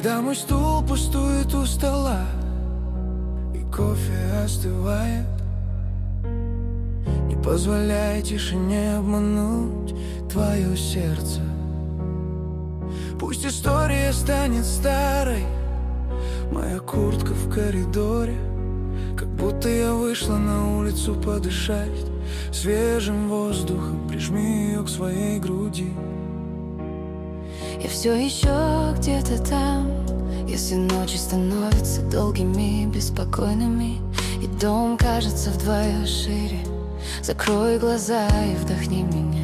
Когда мой стул пустует у стола и кофе остывает, не позволяй тишине обмануть твое сердце. Пусть история станет старой, моя куртка в коридоре, как будто я вышла на улицу подышать свежим воздухом. Прижми ее к своей груди. Я все еще где-то там, если ночи становятся долгими, беспокойными, и дом кажется вдвое шире. Закрой глаза и вдохни меня.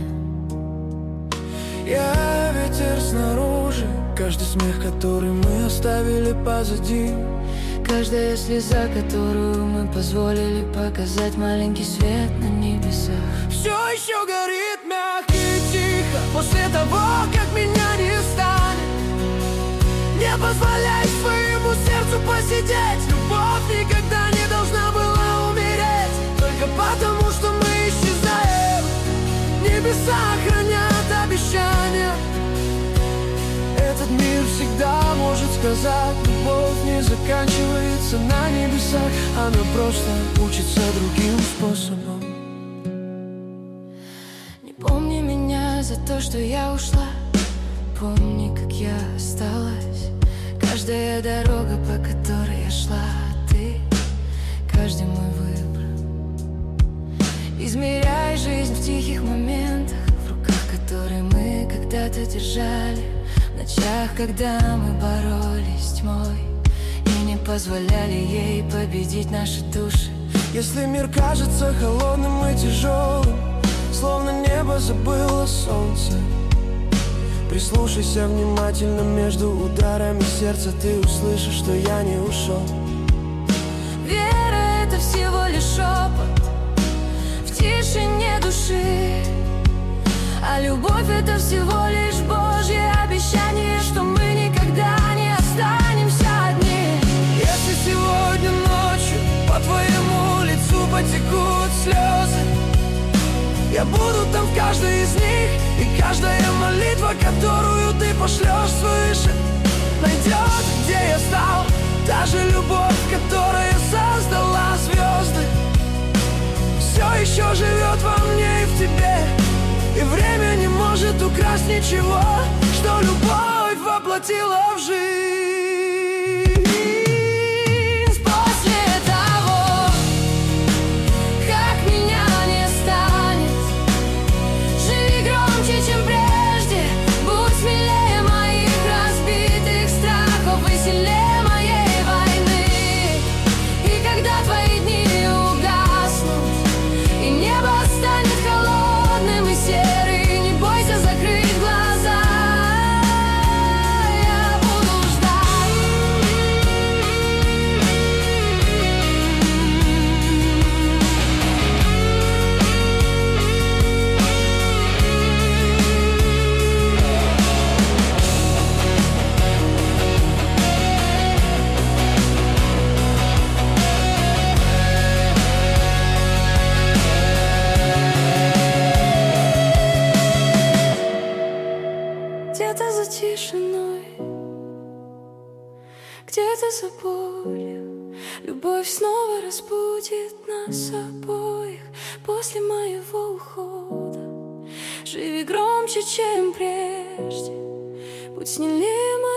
Я ветер снаружи, каждый смех, который мы оставили позади, каждая слеза, которую мы позволили показать, маленький свет на небесах. Все еще горит мягко и тихо после того, как меня не станет. Не позволяй своему сердцу посидеть. Любовь никогда не должна была умереть, только потому, что мы исчезаем. Небеса хранят обещания. Этот мир всегда может сказать: любовь не заканчивается на небесах, она просто учится другим способом. Не помни меня за то, что я ушла, помни, как я осталась. Каждая дорога, по которой я шла, ты, каждый мой выбор. Измеряй жизнь в тихих моментах, в руках, которые мы когда-то держали, в ночах, когда мы боролись с тьмой и не позволяли ей победить наши души. Если мир кажется холодным и тяжелым, словно небо забыло солнце, прислушайся внимательно между ударами сердца, ты услышишь, что я не ушел. Вера — это всего лишь шепот в тишине души, а любовь — это всего лишь Божье обещание, что мы никогда не останемся одни. Если сегодня ночью по твоему лицу потекут слезы, я буду там в каждой из них, и каждая молитва, которую ты пошлешь свыше, найдет, где я стал. Даже любовь, которая создала звезды, все еще живет во мне и в тебе, и время не может украсть ничего, что любовь воплотила в жизнь. Где-то за тишиной, где-то за болью, любовь снова разбудит нас обоих после моего ухода. Живи громче, чем прежде, будь смелее.